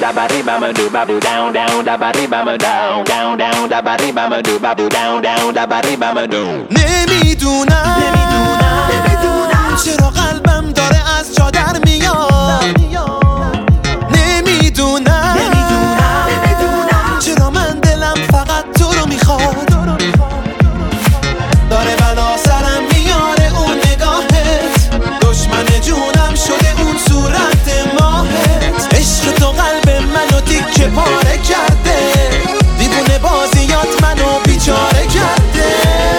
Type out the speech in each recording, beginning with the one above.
da ba ri ba ma do ba bu down down da ba ri ba ma down down down da ba ri ba ma do ba bu down down da ba ri ba ma do. نمیدونم چرا قلبم داره از جا در میاد. نمیدونم چرا من دلم فقط تو رو میخواد. داره بلا سرم میاره اون نگاهت، دشمن جونم شده اون صورت ماهت. عشق تو قلب منو تیکه پاره کرده، دیوونه بازیات منو بیچاره کرده.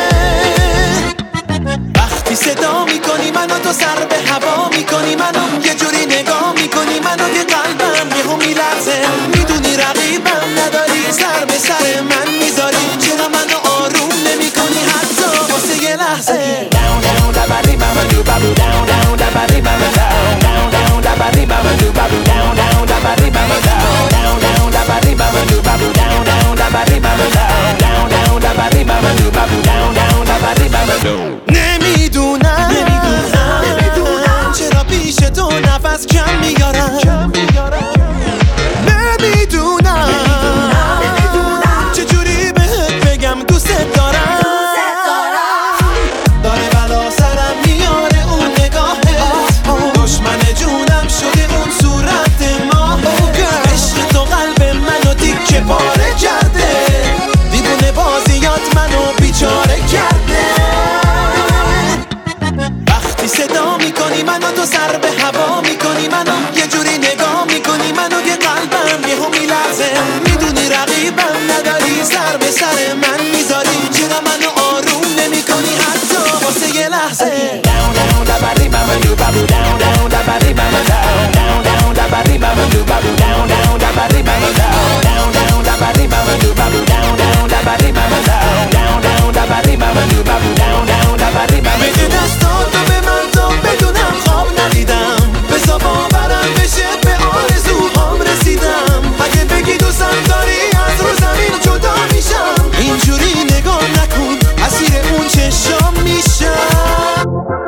وقتی صدا میکنی منو تو سر به هوا میکنی منو، یه جوری نگاه میکنی منو که قلبم یهو میلرزه. میدونی رقیبم نداری، سر به سر من میذاری، چرا منو آروم نمیکنی حتی واسه یه لحظه. Down down da ba ri ba ma do ba bu down down da ba ri ba ma down down down da ba ri ba ma do ba bu down down da ba ri ba ma down down down da ba ri ba ma do ba bu down down da ba ri ba ma down down down da ba ri ba ma do ba bu down down da ba ri ba ma do. نمیدونم چرا پیش تو نفس کم میارم. نمیدونم چجوری بهت بگم دوست دارم. داره بلا سرم میاره اون نگاهت، دشمن جونم شده اون صورت ماهت. عشق تو قلب منو تیکه پاره کرده، دیوونه بازیات منو بیچاره کرده. وقتی صدا میکنی منو تو سر به هوا میکنی منو، یه جوری نگاه میکنی منو که قلبم یهو میلرزه. میدونی رقیبم نداری، سر به سر من میذاری، چرا منو آروم نمیکنی حتی واسه یه لحظه. Down down da ba ri ba ma do ba bu down down da ba ri ba ma down down down da ba ri ba ma do ba bu down down da ba ri ba ma down down down da ba ri ba ma do ba bu down down da ba ri ba ma down down down da ba ri ba ma do ba bu down down da ba ri ba ma بده دستاتو به من تا بدونم خواب ندیدم، بزا باورم بشه به آرزوهام رسیدم. اگه بگی دوستم داری از رو زمین جدا میشم، اینجوری نگاه نکن اسیر اون چشام میشم.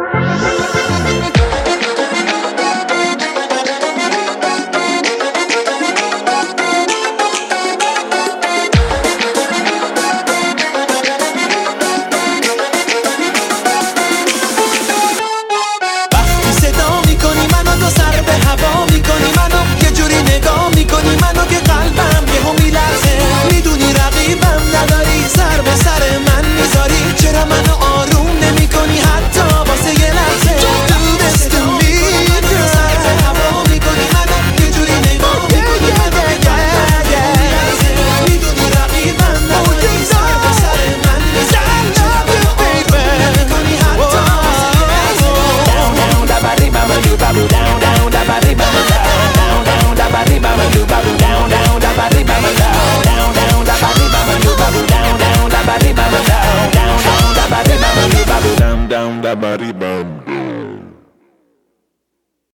وقتی صدا میکنی منو تو سر به هوا میکنی منو، یه جوری نگاه میکنی منو که قلبم یهو میلرزه. میدونی رقیبم نداری، سر به سر من میذاری، چرا منو آروم نمیکنی حتی واسه یه لحظه. صدا میکنی منو سر به هوا میکنی منو، یه جوری نگاه میکنی منو که قلبم یهو میلرزه. میدونی رقیبم نداری، سر به سر من میذاری، چرا منو آروم نمیکنی حتی واسه یه لحظه. down down da ba ri ba ma do ba bu down down da ba ri ba ma down down down da ba ri ba ma do ba bu down down da ba ri ba ma down down down da ba ri ba ma do ba bu down down da ba ri ba ma down down down da ba ri ba ma do ba bu down down da ba ri